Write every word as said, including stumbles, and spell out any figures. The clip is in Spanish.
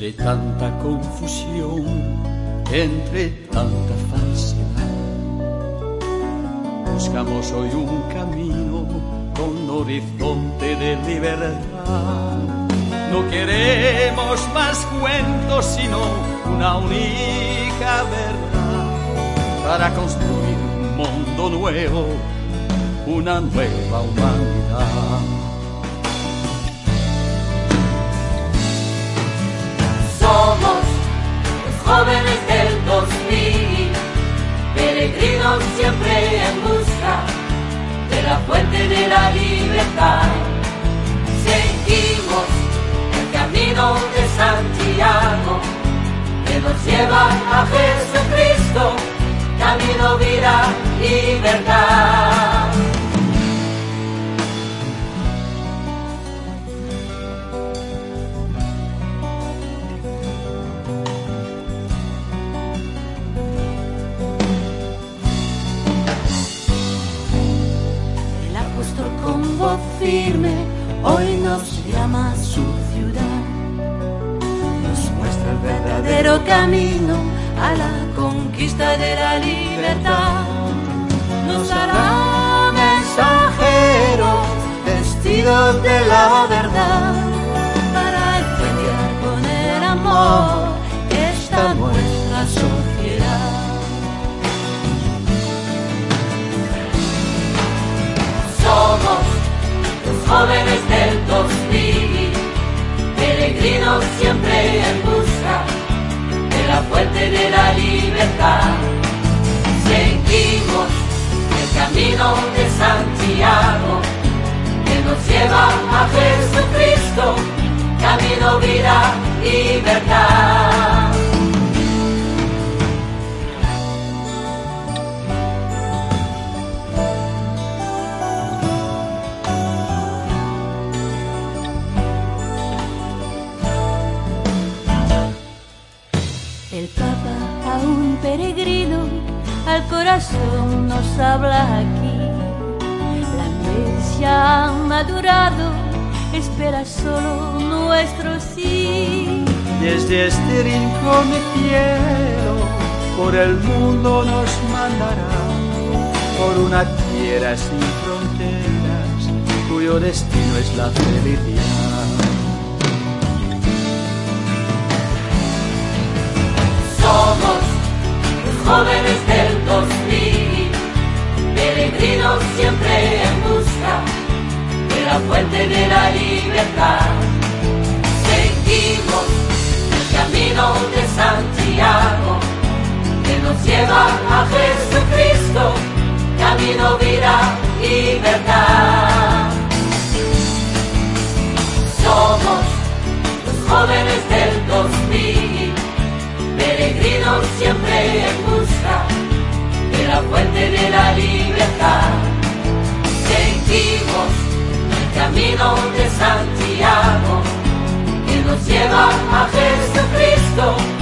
Entre tanta confusión, entre tanta falsedad, buscamos hoy un camino con horizonte de libertad. No queremos más cuentos, sino una única verdad, para construir un mundo nuevo, una nueva humanidad. Somos los jóvenes del dos mil, peregrinos siempre en busca de la fuente de la libertad. Seguimos el camino de Santiago, que nos lleva a Jesucristo, camino, vida y verdad. Con voz firme hoy nos llama a su ciudad, nos muestra el verdadero camino a la conquista de la libertad. Nos hará mensajeros vestidos de la verdad, para enseñar con el amor esta nuestra sociedad. Somos los jóvenes del dos mil, peregrinos siempre en busca de la fuente de la libertad. Seguimos el camino de Santiago, que nos lleva a Jesucristo, camino, vida y verdad. El Papa, aún peregrino, al corazón nos habla aquí. La Iglesia ha madurado, espera solo nuestro sí. Desde este rincón de cielo, por el mundo nos mandará, por una tierra sin fronteras, cuyo destino es la felicidad. Somos los jóvenes del dos mil, peregrinos siempre en busca de la fuente de la libertad. Seguimos el camino de Santiago, que nos lleva a Jesucristo, camino, vida y verdad. Somos los jóvenes del dos mil, peregrinos siempre en busca de la fuente de la libertad. Seguimos el camino de Santiago, que nos lleva a Jesucristo,